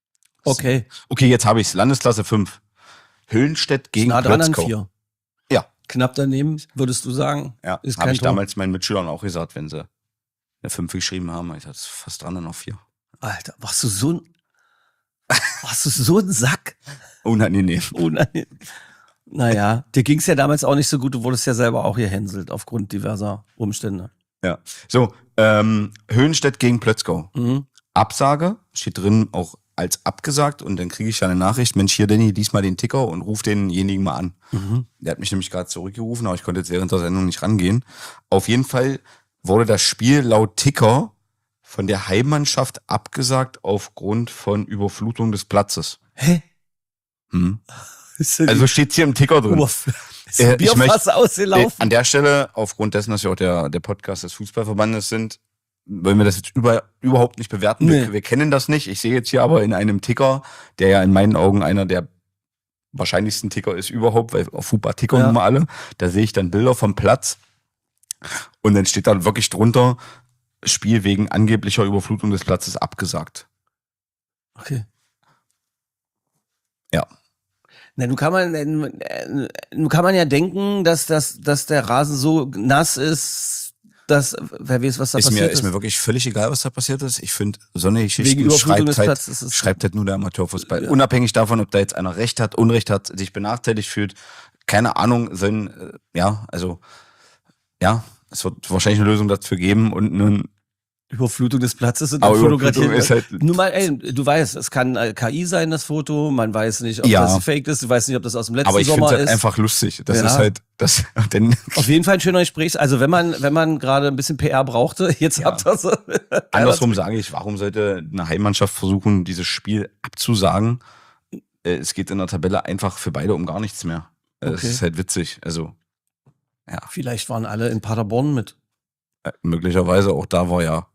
Okay. Okay, jetzt habe ich es. Landesklasse fünf. Höhenstedt gegen Nah dran an Plötzgau. vier. Ja. Knapp daneben, würdest du sagen? Ja, Ist habe kein ich Tor. damals meinen Mitschülern auch gesagt, wenn sie eine fünf geschrieben haben. Ich hatte fast dran dann noch vier. Alter, warst du so ein, warst du so ein Sack? Unangenehm. Unangenehm. Naja, dir ging es ja damals auch nicht so gut, du wurdest ja selber auch gehänselt aufgrund diverser Umstände. Ja. So, ähm, Höhenstedt gegen Plötzgau. Mhm. Absage, steht drin auch als abgesagt und dann kriege ich ja eine Nachricht, Mensch, hier Danny, lies mal den Ticker und ruf denjenigen mal an. Mhm. Der hat mich nämlich gerade zurückgerufen, aber ich konnte jetzt während der Sendung nicht rangehen. Auf jeden Fall wurde das Spiel laut Ticker von der Heimmannschaft abgesagt aufgrund von Überflutung des Platzes. Hä? Hm. Ist denn Also steht hier im Ticker drin. Uff, ist Äh, ein ich Bierfass möchte- Äh, ausgelaufen? An der Stelle, aufgrund dessen, dass wir auch der, der Podcast des Fußballverbandes sind, wollen wir das jetzt über, überhaupt nicht bewerten. Nee. Wir, wir kennen das nicht. Ich sehe jetzt hier aber in einem Ticker, der ja in meinen Augen einer der wahrscheinlichsten Ticker ist überhaupt, weil auf Fußball tickern Ja. immer alle. Da sehe ich dann Bilder vom Platz und dann steht da wirklich drunter, Spiel wegen angeblicher Überflutung des Platzes abgesagt. Okay. Ja. Na, nun kann man, äh, nun kann man ja denken, dass, das, dass der Rasen so nass ist, dass, wer weiß, was da Ist mir, passiert ist ist. mir wirklich völlig egal, was da passiert ist. Ich finde, so eine Wegen Geschichten Überflutung schreibt des halt, Platzes ist es- schreibt halt nur der Amateurfußball. Ja. Unabhängig davon, ob da jetzt einer Recht hat, Unrecht hat, sich benachteiligt fühlt. Keine Ahnung, sind, äh, ja, also, ja, es wird wahrscheinlich eine Lösung dafür geben und nun, Überflutung des Platzes und aber dann Überflutung fotografieren. ist halt, Nur mal, ey, du weißt, es kann äh, K I sein, das Foto, man weiß nicht, ob Ja. das fake ist, du weißt nicht, ob das aus dem letzten aber ich finde Sommer es halt ist. einfach lustig. Das Ja. ist halt, das, denn, Auf jeden Fall ein schöner Gespräch. Also wenn man, wenn man gerade ein bisschen P R brauchte, jetzt Ja. habt ihr so. andersrum sage ich, warum sollte eine Heimmannschaft versuchen, dieses Spiel abzusagen? Äh, Es geht in der Tabelle einfach für beide um gar nichts mehr. Äh, Es Okay. ist halt witzig, also, ja. Vielleicht waren alle in Paderborn mit. Äh, Möglicherweise auch da war ja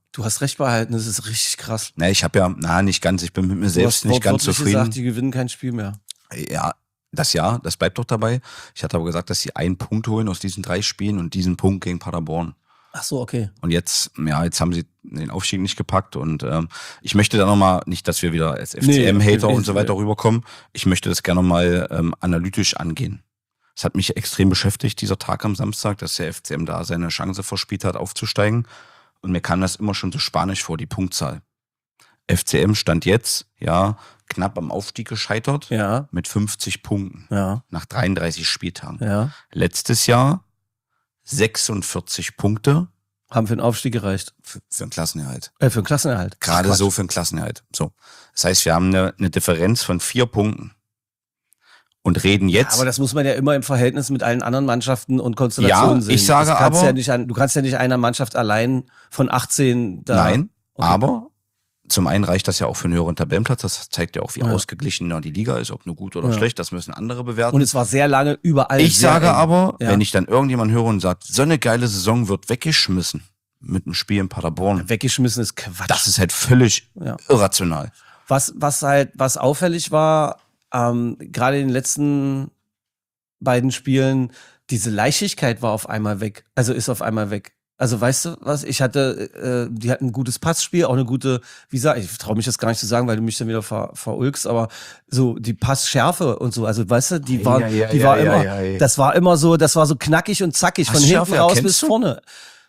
Du hast recht behalten, das ist richtig krass. Na, ich habe ja, na, nicht ganz, ich bin mit mir selbst nicht ganz zufrieden. gesagt, die gewinnen kein Spiel mehr. Ja, das Jahr, das bleibt doch dabei. Ich hatte aber gesagt, dass sie einen Punkt holen aus diesen drei Spielen und diesen Punkt gegen Paderborn. Ach so, okay. Und jetzt, ja, jetzt haben sie den Aufstieg nicht gepackt und ähm, ich möchte da nochmal, nicht, dass wir wieder als F C M-Hater nee, und so weiter rüberkommen, ich möchte das gerne mal ähm, analytisch angehen. Es hat mich extrem beschäftigt, dieser Tag am Samstag, dass der F C M da seine Chance verspielt hat, aufzusteigen. Und mir kam das immer schon so spanisch vor, die Punktzahl. F C M stand jetzt, ja, knapp am Aufstieg gescheitert, ja. mit fünfzig Punkten, ja. nach dreiunddreißig Spieltagen. Ja. Letztes Jahr sechsundvierzig Punkte. Haben für den Aufstieg gereicht. Für, für den Klassenerhalt. Äh, für den Klassenerhalt. Gerade so für den Klassenerhalt. So. Das heißt, wir haben eine, eine Differenz von vier Punkten. Und reden jetzt. Ja, aber das muss man ja immer im Verhältnis mit allen anderen Mannschaften und Konstellationen ja, sehen. Ich sage aber, aber. Ja nicht an, du kannst ja nicht einer Mannschaft allein von achtzehn da. Nein, okay. aber zum einen reicht das ja auch für einen höheren Tabellenplatz. Das zeigt ja auch, wie ja. ausgeglichen die Liga ist, ob nur gut oder ja. schlecht. Das müssen andere bewerten. Und es war sehr lange überall. Ich sage eng. aber, ja. wenn ich dann irgendjemand höre und sagt, so eine geile Saison wird weggeschmissen mit einem Spiel in Paderborn. Weggeschmissen ist Quatsch. Das ist halt völlig ja. irrational. Was, was halt, was auffällig war, ähm, gerade in den letzten beiden Spielen, diese Leichtigkeit war auf einmal weg. Also ist auf einmal weg. Also weißt du was, ich hatte, äh, die hatten ein gutes Passspiel, auch eine gute, wie sag ich, ich traue mich das gar nicht zu sagen, weil du mich dann wieder ver, verulkst, aber so die Passschärfe und so, also weißt du, die war, ja, ja, die ja, war ja, immer, ja, ja. das war immer so, das war so knackig und zackig, von hinten raus bis vorne.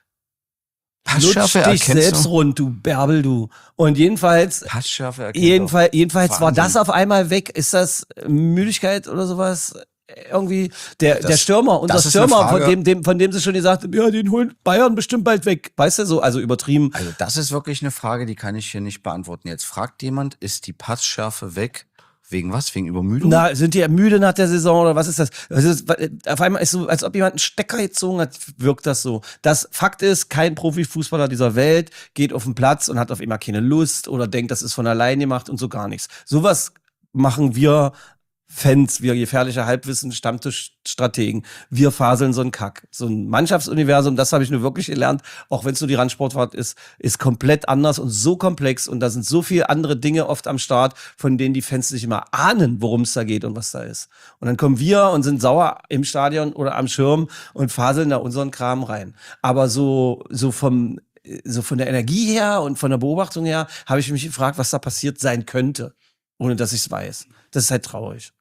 Passschärfe Lutsch dich selbst du? Rund, du Bärbel, du. Und jedenfalls, Passschärfe erkennst jedenfalls, jedenfalls war das auf einmal weg. Ist das Müdigkeit oder sowas? Irgendwie der, der Stürmer, unser Stürmer, von dem, dem, von dem sie schon gesagt haben, ja, den holen Bayern bestimmt bald weg. Weißt du, so, also übertrieben. Also das ist wirklich eine Frage, die kann ich hier nicht beantworten. Jetzt fragt jemand, ist die Passschärfe weg? Wegen was? Wegen Übermüdung? Na, sind die müde nach der Saison oder was ist das? das ist, auf einmal ist so, als ob jemand einen Stecker gezogen hat, wirkt das so. Das Fakt ist, kein Profifußballer dieser Welt geht auf den Platz und hat auf einmal keine Lust oder denkt, das ist von allein gemacht und so gar nichts. Sowas machen wir Fans, wir gefährliche Halbwissen, Stammtischstrategen, wir faseln so einen Kack. So ein Mannschaftsuniversum, das habe ich nur wirklich gelernt, auch wenn es nur die Randsportfahrt ist, ist komplett anders und so komplex und da sind so viele andere Dinge oft am Start, von denen die Fans nicht immer ahnen, worum es da geht und was da ist. Und dann kommen wir und sind sauer im Stadion oder am Schirm und faseln da unseren Kram rein. Aber so, so vom, so von der Energie her und von der Beobachtung her habe ich mich gefragt, was da passiert sein könnte, ohne dass ich es weiß. Das ist halt traurig.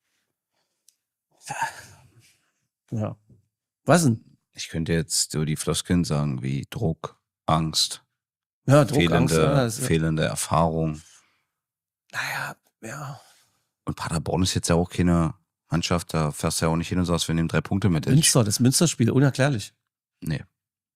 Ja. Was denn? Ich könnte jetzt so die Floskeln sagen wie Druck, Angst, ja, Druck, fehlende, Angst, ja, das, fehlende Erfahrung. Naja, ja. Und Paderborn ist jetzt ja auch keine Mannschaft, da fährst du ja auch nicht hin und sagst, wir nehmen drei Punkte mit. Münster, das Münsterspiel, unerklärlich. Nee.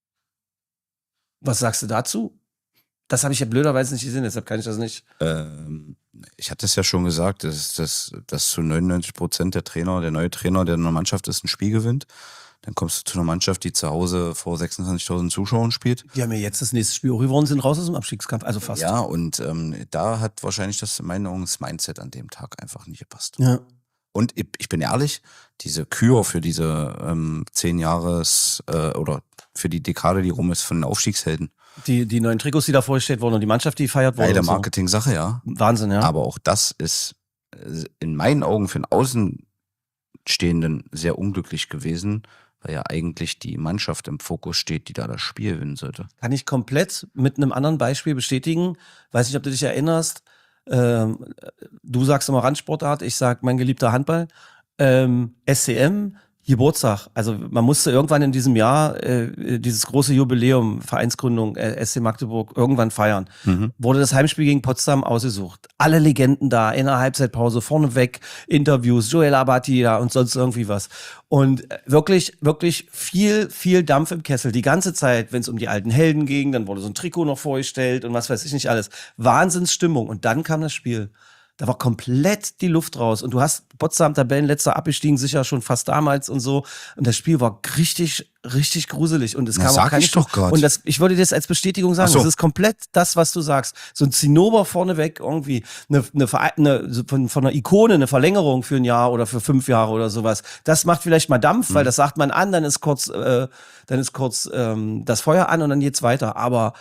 Was sagst du dazu? Das habe ich ja blöderweise nicht gesehen, deshalb kann ich das nicht. Ähm, ich hatte es ja schon gesagt, dass, dass, dass zu neunundneunzig Prozent der Trainer, der neue Trainer, der in einer Mannschaft ist, ein Spiel gewinnt. Dann kommst du zu einer Mannschaft, die zu Hause vor sechsundzwanzigtausend Zuschauern spielt. Die haben ja jetzt das nächste Spiel auch gewonnen, sind raus aus dem Abstiegskampf, also fast. Ja, und ähm, da hat wahrscheinlich das in meinen Augen das Mindset an dem Tag einfach nicht gepasst. Ja. Und ich, ich bin ehrlich, diese Kür für diese ähm, zehn Jahres äh, oder für die Dekade, die rum ist, von den Aufstiegshelden. Die, die neuen Trikots, die da vorgestellt wurden und die Mannschaft, die feiert wurde. Geile Marketing-Sache, ja. Wahnsinn, ja. Aber auch das ist in meinen Augen für den Außenstehenden sehr unglücklich gewesen, weil ja eigentlich die Mannschaft im Fokus steht, die da das Spiel gewinnen sollte. Kann ich komplett mit einem anderen Beispiel bestätigen. Weiß nicht, ob du dich erinnerst. Ähm, du sagst immer Randsportart, ich sag mein geliebter Handball. Ähm, S C M, Geburtstag. Also man musste irgendwann in diesem Jahr äh, dieses große Jubiläum, Vereinsgründung äh, S C Magdeburg, irgendwann feiern. Mhm. Wurde das Heimspiel gegen Potsdam ausgesucht. Alle Legenden da, in der Halbzeitpause, vorneweg, Interviews, Joel Abati da und sonst irgendwie was. Und wirklich, wirklich viel, viel Dampf im Kessel. Die ganze Zeit, wenn es um die alten Helden ging, dann wurde so ein Trikot noch vorgestellt und was weiß ich nicht alles. Wahnsinnsstimmung. Und dann kam das Spiel. Da war komplett die Luft raus. Und du hast Potsdam Tabellenletzter abgestiegen, sicher schon fast damals und so. Und das Spiel war richtig, richtig gruselig. Und es Na, kam sag auch keine ich doch grad. Und das, ich würde dir das als Bestätigung sagen. So. Das ist komplett das, was du sagst. So ein Zinnober vorneweg irgendwie. Eine, eine, eine so von, von einer Ikone, eine Verlängerung für ein Jahr oder für fünf Jahre oder sowas. Das macht vielleicht mal Dampf, mhm. weil das sagt man an, dann ist kurz, äh, dann ist kurz ähm, das Feuer an und dann geht's weiter. Aber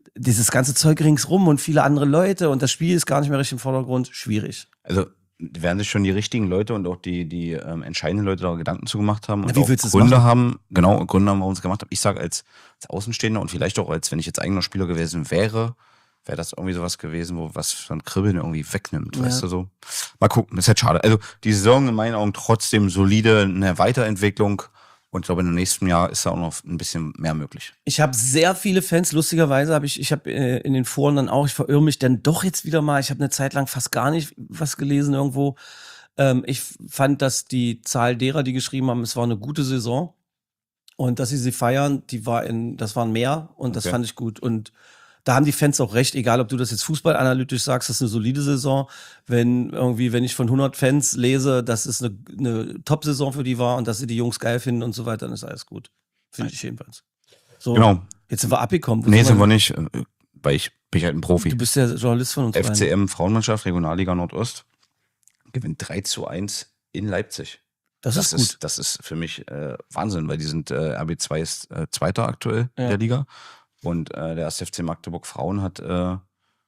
dieses ganze Zeug ringsrum und viele andere Leute und das Spiel ist gar nicht mehr richtig im Vordergrund, schwierig. Also werden sich schon die richtigen Leute und auch die, die ähm, entscheidenden Leute da Gedanken zu gemacht haben und Na, wie auch willst du es Gründe machen? haben, genau, Gründe haben, warum sie es gemacht haben. Ich sage als, als Außenstehender und vielleicht auch als, wenn ich jetzt eigener Spieler gewesen wäre, wäre das irgendwie sowas gewesen, wo was von Kribbeln irgendwie wegnimmt, Ja. weißt du so. Mal gucken, ist halt schade. Also die Saison in meinen Augen trotzdem solide, eine Weiterentwicklung und ich glaube, im nächsten Jahr ist da auch noch ein bisschen mehr möglich. Ich habe sehr viele Fans, lustigerweise habe ich, ich habe äh, in den Foren dann auch, ich verirre mich dann doch jetzt wieder mal, ich habe eine Zeit lang fast gar nicht was gelesen irgendwo. Ähm, ich fand, dass die Zahl derer, die geschrieben haben, es war eine gute Saison und dass sie sie feiern, die war in, das waren mehr und das Okay. fand ich gut und da haben die Fans auch recht, egal ob du das jetzt fußballanalytisch sagst, das ist eine solide Saison, wenn irgendwie, wenn ich von hundert Fans lese, dass es eine, eine Top-Saison für die war und dass sie die Jungs geil finden und so weiter, dann ist alles gut. Finde ich jedenfalls. So, Genau. jetzt sind wir abgekommen. Wo Nee, sind wir wir? nicht, äh, weil ich bin halt ein Profi. Du bist der Journalist von uns F C beiden. M Frauenmannschaft, Regionalliga Nordost, gewinnt drei zu eins in Leipzig. Das, Das ist gut. ist, das ist für mich äh, Wahnsinn, weil die sind, äh, R B zwei ist äh, Zweiter aktuell Ja. der Liga. Und äh, der erste F C Magdeburg Frauen hat äh, einen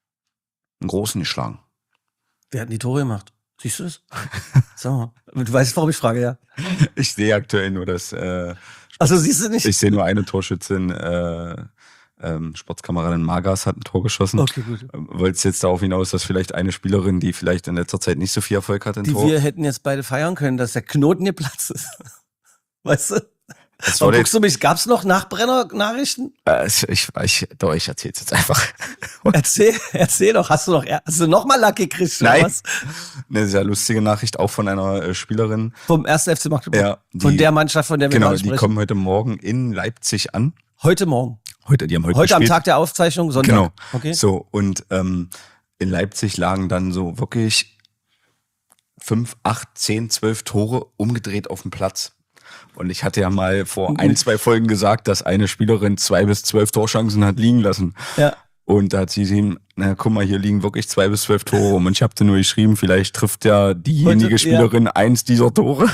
großen geschlagen. Wer hat denn die Tore gemacht? Siehst du das? Sag mal. Du weißt, warum ich frage, ja. Ich sehe aktuell nur das, äh, Also siehst du nicht? ich sehe nur eine Torschützin, äh, ähm, Sportskameradin Magas hat ein Tor geschossen. Okay, gut. Ähm, Wolltest jetzt darauf hinaus, dass vielleicht eine Spielerin, die vielleicht in letzter Zeit nicht so viel Erfolg hat, ein Die Tor. wir hätten jetzt beide feiern können, dass der Knoten geplatzt ist. Weißt du? Das Warum wurde guckst du mich? Gab's noch Nachbrenner-Nachrichten? Äh, ich, ich, ich, doch, ich erzähl's jetzt einfach. Erzähl, erzähl doch. Hast du noch, hast du noch mal Lack gekriegt? oder Nein. Was? Eine sehr lustige Nachricht auch von einer äh, Spielerin. Vom ersten F C Magdeburg. Ja, von die- der Mannschaft, von der wir Genau, gerade die sprechen. kommen heute Morgen in Leipzig an. Heute Morgen. Heute, die haben heute, Heute am gespielt. Tag der Aufzeichnung, Sonntag. Genau. Okay. So, und ähm, in Leipzig lagen dann so wirklich fünf, acht, zehn, zwölf Tore umgedreht auf dem Platz. Und ich hatte ja mal vor ein, zwei Folgen gesagt, dass eine Spielerin zwei bis zwölf Torchancen hat liegen lassen. Ja. Und da hat sie ihm, na guck mal, hier liegen wirklich zwei bis zwölf Tore rum. Und ich habe nur geschrieben, vielleicht trifft ja diejenige Heute, Spielerin eins dieser Tore.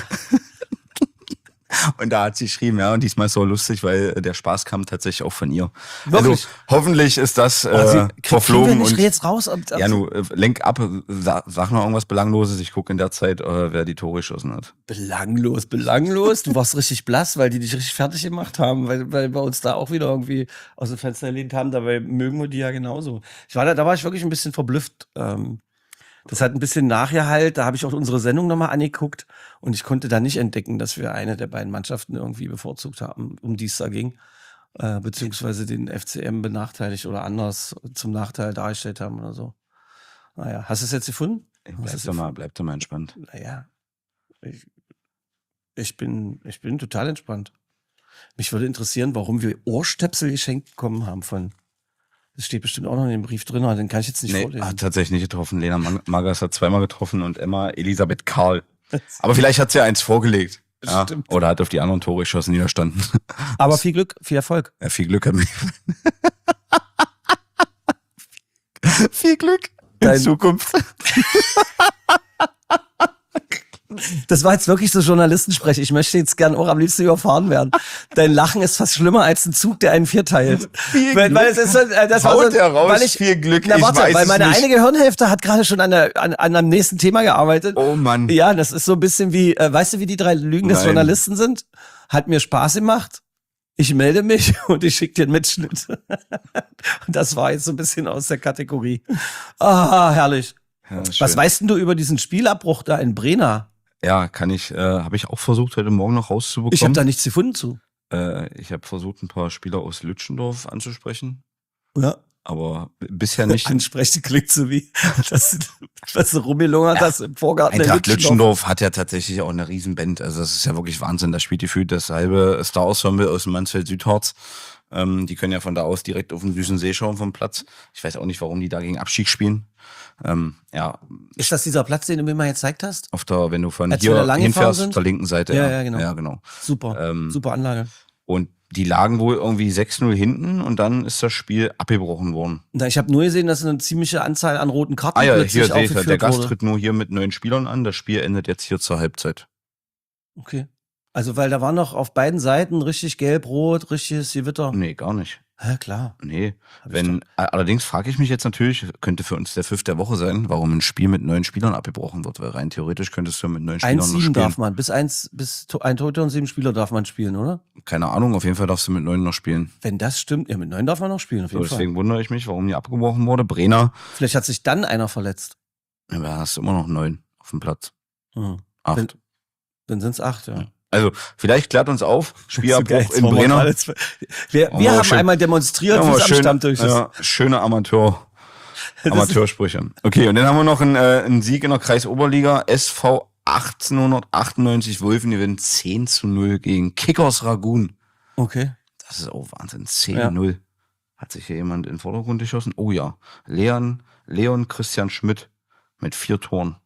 Und da hat sie geschrieben, ja, und diesmal ist so lustig, weil der Spaß kam tatsächlich auch von ihr. Wirklich? Also hoffentlich ist das äh, Oh, sie- krieg- verflogen. kriegen wir nicht Und jetzt raus? Ob, ob ja, nu, äh, lenk ab, sag, sag noch irgendwas Belangloses. Ich gucke in der Zeit, äh, wer die Tore geschossen hat. Belanglos, belanglos. Du warst richtig blass, weil die dich richtig fertig gemacht haben, weil, weil wir uns da auch wieder irgendwie aus dem Fenster gelehnt haben. Dabei mögen wir die ja genauso. Ich war da, da war ich wirklich ein bisschen verblüfft. Ähm, das hat ein bisschen Nachgehalt. Da habe ich auch unsere Sendung nochmal angeguckt und ich konnte da nicht entdecken, dass wir eine der beiden Mannschaften irgendwie bevorzugt haben, um die es da ging. Äh, beziehungsweise den F C M benachteiligt oder anders zum Nachteil dargestellt haben oder so. Naja, hast du es jetzt gefunden? Hast du Bleib es doch mal, gefunden? bleib doch mal entspannt. Naja, ich, ich, bin, ich bin total entspannt. Mich würde interessieren, warum wir Ohrstöpsel geschenkt bekommen haben von. Das steht bestimmt auch noch in dem Brief drin, aber den kann ich jetzt nicht Nee, vorlesen. hat tatsächlich nicht getroffen. Lena Mag- Magas hat zweimal getroffen und Emma Elisabeth Karl. Aber vielleicht hat sie ja eins vorgelegt. Ja, Stimmt. oder hat auf die anderen Tore geschossen, die da standen. Aber viel Glück, viel Erfolg. Ja, viel Glück hat mich. viel Glück in Dein- Zukunft. Das war jetzt wirklich so Journalistensprech. Ich möchte jetzt gern auch am liebsten überfahren werden. Dein Lachen ist fast schlimmer als ein Zug, der einen vierteilt. Viel weil, Glück. weil es ist so, äh, das war Haut so, er raus, weil ich, viel Glück, Na ich warte, weiß weil es meine nicht. eine Gehirnhälfte hat gerade schon an, der, an, an einem nächsten Thema gearbeitet. Oh Mann. Ja, das ist so ein bisschen wie, äh, weißt du, wie die drei Lügen des Nein. Journalisten sind? Hat mir Spaß gemacht. Ich melde mich und ich schicke dir einen Mitschnitt. Und das war jetzt so ein bisschen aus der Kategorie. Ah, herrlich. Ja, Was schön. weißt denn du über diesen Spielabbruch da in Brena? Ja, kann ich, äh, habe ich auch versucht, heute Morgen noch rauszubekommen. Ich habe da nichts gefunden zu. äh, ich habe versucht, ein paar Spieler aus Lütschendorf anzusprechen, Ja. aber b- bisher nicht. Ansprechen klingt so wie, dass, dass du rumgelungert hast im Vorgarten der Eintracht Lütschendorf. Lütschendorf hat ja tatsächlich auch eine Riesenband. Also das ist ja wirklich Wahnsinn. Da spielt gefühlt das halbe Star-Ensemble aus dem Mansfeld-Südharz. Ähm, die können ja von da aus direkt auf den süßen See schauen vom Platz. Ich weiß auch nicht, warum die da gegen Abstieg spielen. Ähm, ja, Ist das dieser Platz, den du mir mal gezeigt hast? auf der, wenn du von Als wir da hier lang gefahren hinfährst, sind? auf der linken Seite. Ja, ja, genau. Ja, genau. Super, Ähm, super Anlage. Und die lagen wohl irgendwie sechs null hinten und dann ist das Spiel abgebrochen worden. Na, ich habe nur gesehen, dass eine ziemliche Anzahl an roten Karten Ah ja, plötzlich hier seht ihr, aufgeführt der Gast wurde. tritt nur hier mit neun Spielern an. Das Spiel endet jetzt hier zur Halbzeit. Okay. Also, weil da war noch auf beiden Seiten richtig gelb-rot, richtiges Gewitter. Nee, gar nicht. Ja, klar. Nee. Wenn, allerdings frage ich mich jetzt natürlich, könnte für uns der Pfiff der Woche sein, warum ein Spiel mit neun Spielern abgebrochen wird, weil rein theoretisch könntest du mit neun Spielern noch eins sieben spielen. darf man, bis eins, bis to- ein Torhüter und sieben Spieler darf man spielen, oder? Keine Ahnung, auf jeden Fall darfst du mit neun noch spielen. Wenn das stimmt, ja, mit neun darf man noch spielen, auf So, jeden Fall. deswegen wundere ich mich, warum die abgebrochen wurde. Brenner, Vielleicht hat sich dann einer verletzt. ja, da hast du immer noch neun auf dem Platz. Hm. Acht. Dann, dann sind es acht, ja. Also, vielleicht klärt uns auf, Spielabbruch Jetzt in wollen wir Brenner. alle zwei- Wir, Oh, wir haben schön. einmal demonstriert, Ja, wie aber es am schön- Stammtisch ist. Ja, schöne Amateur, Amateursprüche. Okay, und dann haben wir noch einen, äh, einen Sieg in der Kreisoberliga. S V achtzehnhundertachtundneunzig Wölfen gewinnen zehn zu null gegen Kickers Ragun. Okay. Das ist auch Wahnsinn. zehn null. Hat sich hier jemand in den Vordergrund geschossen? Oh ja. Leon, Leon Christian Schmidt mit vier Toren.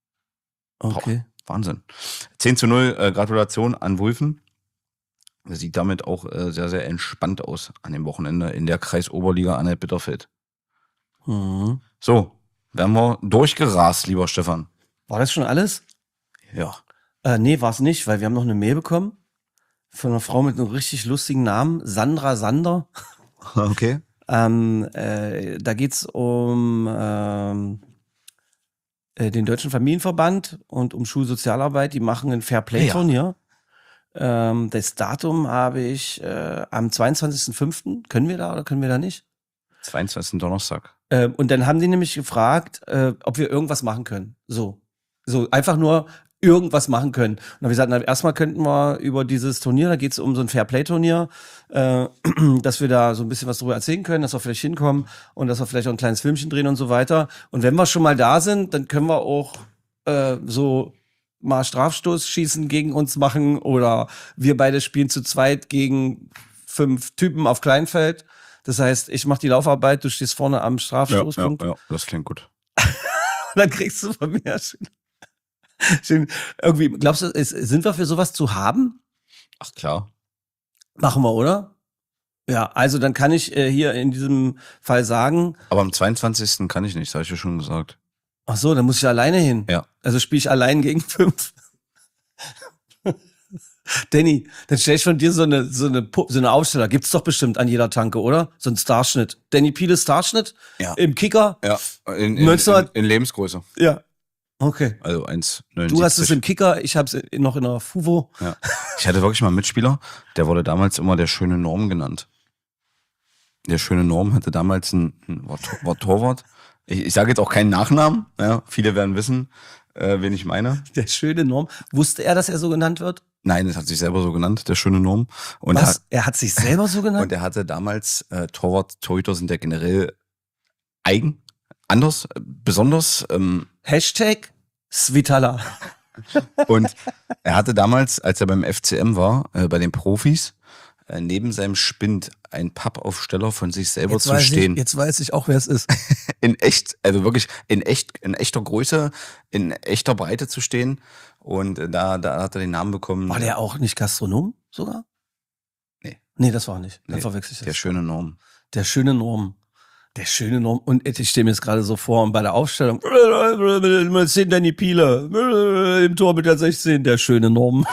Okay. Wahnsinn. zehn zu null, äh, Gratulation an Wulfen. Sieht damit auch äh, sehr, sehr entspannt aus an dem Wochenende in der Kreisoberliga Anhalt-Bitterfeld. Mhm. So, werden wir durchgerast, lieber Stefan. War das schon alles? Ja. Äh, nee, war es nicht, weil wir haben noch eine Mail bekommen von einer Frau mit einem richtig lustigen Namen, Sandra Sander. Okay. Ähm, äh, da geht's um ähm, äh, den Deutschen Familienverband und um Schulsozialarbeit. Die machen ein Fairplay-Turnier. Ähm, das Datum habe ich äh, am zweiundzwanzigsten fünften Können wir da oder können wir da nicht? zweiundzwanzigsten Donnerstag. Ähm, und dann haben die nämlich gefragt, äh, ob wir irgendwas machen können. So. So, einfach nur irgendwas machen können. Und dann haben wir gesagt, na, erstmal könnten wir über dieses Turnier, da geht es um so ein Fairplay-Turnier, äh, dass wir da so ein bisschen was drüber erzählen können, dass wir vielleicht hinkommen und dass wir vielleicht auch ein kleines Filmchen drehen und so weiter. Und wenn wir schon mal da sind, dann können wir auch äh, so mal Strafstoßschießen gegen uns machen oder wir beide spielen zu zweit gegen fünf Typen auf Kleinfeld. Das heißt, ich mache die Laufarbeit, du stehst vorne am Ja, Strafstoßpunkt. ja, ja, das klingt gut. Dann kriegst du von mir schön, schön irgendwie, glaubst du, ist, sind wir für sowas zu haben? Ach klar. Machen wir, oder? Ja, also dann kann ich äh, hier in diesem Fall sagen, Aber am zweiundzwanzigsten kann ich nicht, das habe ich ja schon gesagt. ach so, dann muss ich alleine hin. Ja. Also spiele ich allein gegen fünf. Danny, dann stell ich von dir so eine, so eine, Pu- so eine Aufsteller. Gibt's doch bestimmt an jeder Tanke, oder? So ein Starschnitt. Danny Piele Starschnitt? Ja. Im Kicker? Ja, in, in, neunzehn in, in Lebensgröße. Ja. Okay. Also eins Komma neunundsiebzig. Du hast es im Kicker, ich hab's in- noch in der Fuvo. Ja. Ich hatte wirklich mal einen Mitspieler, der wurde damals immer der schöne Norm genannt. Der schöne Norm hatte damals ein, ein war, Tor- war Torwart. Ich, ich sage jetzt auch keinen Nachnamen, ja, viele werden wissen, äh, wen ich meine. Der schöne Norm. Wusste er, dass er so genannt wird? Nein, es hat sich selber so genannt, der schöne Norm. Und, er, Was? Er hat sich selber so genannt? und er hatte damals, äh, Torwart, Torhüter sind ja generell eigen, anders, äh, besonders. Ähm, Hashtag Svitala. und er hatte damals, als er beim F C M war, äh, bei den Profis, äh, neben seinem Spind ein Pappaufsteller von sich selber Jetzt zu weiß, stehen. ich, jetzt weiß ich auch, wer es ist. In echt, also wirklich in echt, in echter Größe, in echter Breite zu stehen. Und äh, da, da hat er den Namen bekommen. War der auch nicht Gastronom sogar? Nee. Nee, das war nicht. Dann Nee, verwechsel ich das. der schöne Norm. Der schöne Norm. Der schöne Norm. Und ich stehe mir jetzt gerade so vor und bei der Aufstellung, mal sehen Danny Piele, im Tor mit der sechzehn, der schöne Norm.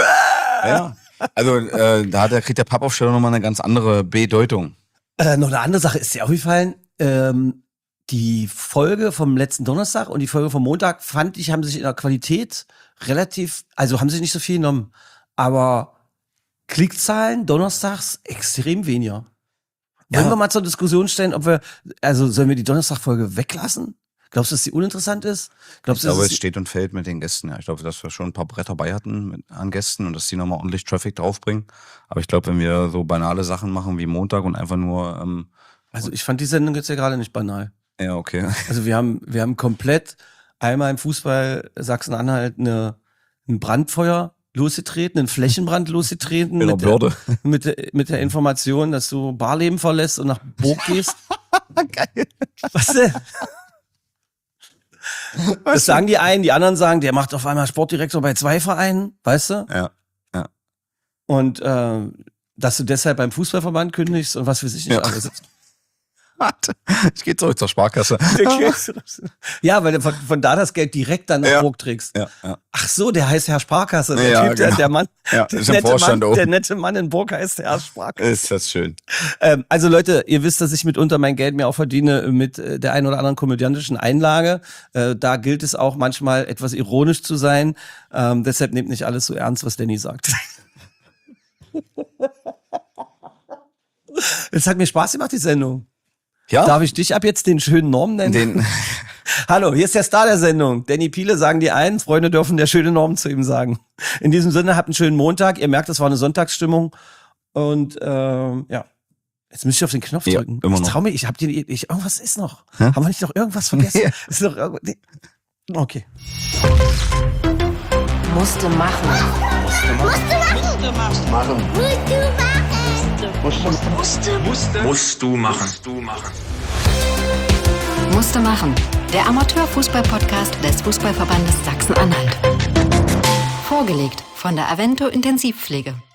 Ja. Also äh, da hat der, kriegt der Pappaufsteller nochmal eine ganz andere Bedeutung. Äh, noch eine andere Sache ist dir aufgefallen. Ähm, die Folge vom letzten Donnerstag und die Folge vom Montag fand ich, haben sich in der Qualität relativ, also haben sich nicht so viel genommen. Aber Klickzahlen donnerstags extrem weniger. Wollen Ja. wir mal zur Diskussion stellen, ob wir, also sollen wir die Donnerstag-Folge weglassen? Glaubst du, dass die uninteressant ist? Glaubst Ich du, glaube, dass es es steht und fällt mit den Gästen. Ja, ich glaube, dass wir schon ein paar Bretter bei hatten mit, an Gästen und dass die nochmal ordentlich Traffic draufbringen. Aber ich glaube, wenn wir so banale Sachen machen wie Montag und einfach nur, ähm, also ich fand die Sendung jetzt ja gerade nicht banal. ja, okay. Also wir haben, wir haben komplett einmal im Fußball Sachsen-Anhalt eine, ein Brandfeuer losgetreten, einen Flächenbrand losgetreten In der mit, der, Börde. mit, der, mit der Information, dass du Barleben verlässt und nach Burg gehst. Geil. Was denn? Das sagen die einen, die anderen sagen, der macht auf einmal Sportdirektor bei zwei Vereinen, weißt du? Ja. Und äh, dass du deshalb beim Fußballverband kündigst und was weiß ich nicht Ja. alles. Ich gehe zurück zur Sparkasse. Ja, weil du von, von da das Geld direkt dann nach Ja. Burg trägst. Ja, ja. Ach so, der heißt Herr Sparkasse. Der Ja, Typ, der, genau. der Mann, Ja, der, ist im nette Vorstand Mann oben. der nette Mann in Burg heißt Herr Sparkasse. Ist das schön. Ähm, also Leute, ihr wisst, dass ich mitunter mein Geld mir auch verdiene mit äh, der einen oder anderen komödiantischen Einlage. Äh, da gilt es auch manchmal etwas ironisch zu sein. Ähm, deshalb nehmt nicht alles so ernst, was Danny sagt. Es hat mir Spaß gemacht, die Sendung. Ja, Darf ich dich ab jetzt den schönen Norm nennen? den, Hallo, hier ist der Star der Sendung. Danny Piele sagen die einen, Freunde dürfen der schöne Norm zu ihm sagen. In diesem Sinne, habt einen schönen Montag. Ihr merkt, es war eine Sonntagsstimmung. Und ähm, ja, jetzt müsst ihr auf den Knopf Ja, drücken. immer ich noch. trau mich, ich hab die, ich, irgendwas ist noch. Hä? Haben wir nicht noch irgendwas vergessen? Ja. Ist noch irgendwas, nee. Okay. Musste machen. Musste machen. Musst du machen. Musst du machen. Musste machen. Der Amateurfußball-Podcast des Fußballverbandes Sachsen-Anhalt. Vorgelegt von der Avento Intensivpflege.